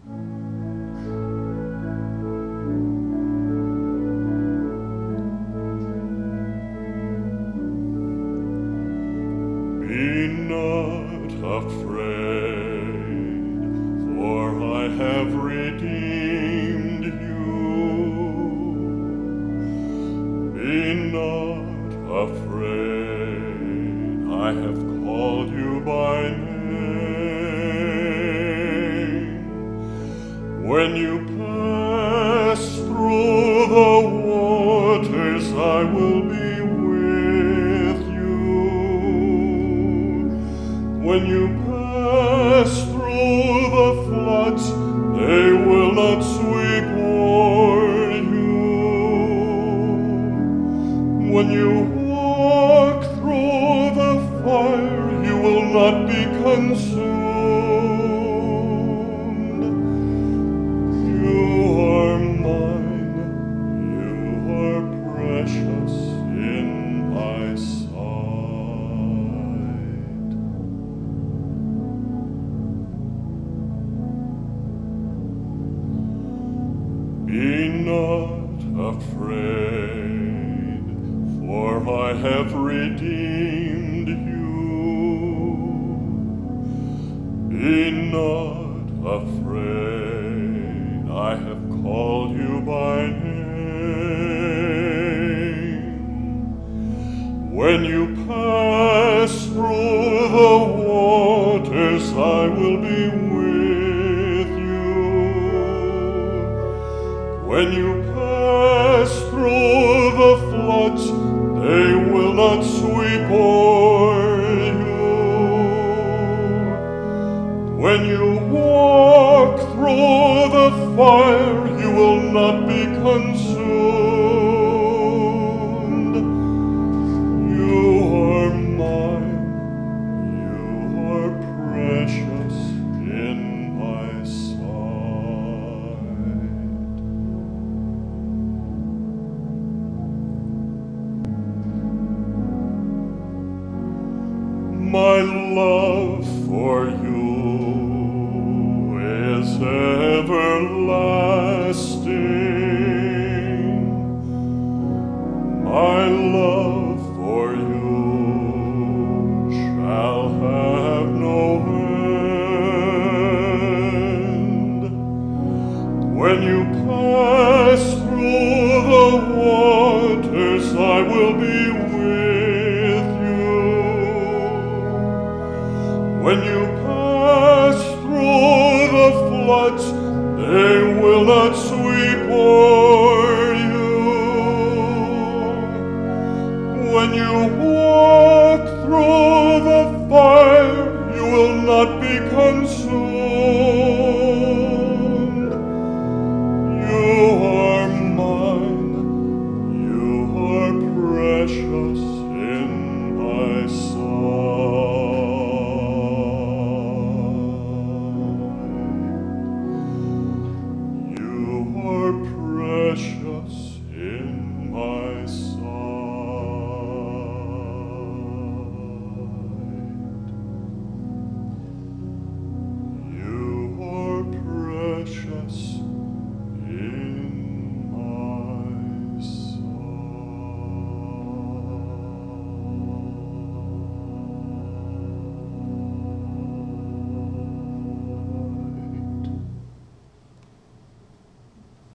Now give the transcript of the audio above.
Be not afraid, for I have redeemed you. Be not afraid, I have called you by name. When you pass through the waters, I will be with you. When you pass through the floods, they will not sweep o'er you. When you walk through the fire, you will not be consumed. You are mine, you are precious in my sight. Be not afraid, for I have redeemed you. Be not afraid, I have called you by name. When you pass through the waters, I will be with you. When you pass through the floods, they will not sweep o'er you. When you walk through the fire, you will not be consumed. You are mine, you are precious in my sight. My love for you is everlasting. My love for you shall have no end. When you pass through the waters, I will be with you. When you pass through the floods, they will not sweep o'er you. When you walk through the fire, you will not be consumed.